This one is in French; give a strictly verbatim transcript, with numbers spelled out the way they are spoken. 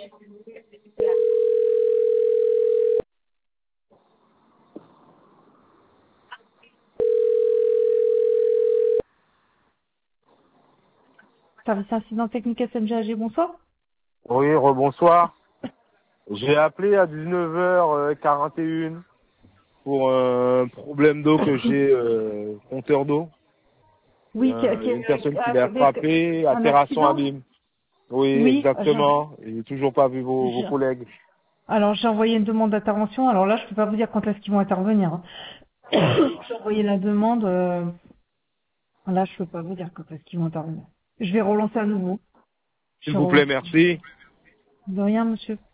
Service incident technique S M G A G, bonsoir. Oui, rebonsoir. J'ai appelé à dix-neuf heures quarante et une pour un problème d'eau que j'ai, euh, compteur d'eau. Il y Oui, a qui- qui- une personne qui l'a avec frappé à un Terrasson accident. Abîme. Oui, Oui, exactement. Et j'ai toujours pas vu vos, vos je- collègues. alors j'ai envoyé une demande d'intervention. Alors là, je peux pas vous dire quand est-ce qu'ils vont intervenir, hein. J'ai envoyé la demande. euh, Là, je peux pas vous dire quand est-ce qu'ils vont intervenir. Je vais relancer à nouveau. Je S'il vais vous plaît, relancer. merci. De rien, monsieur.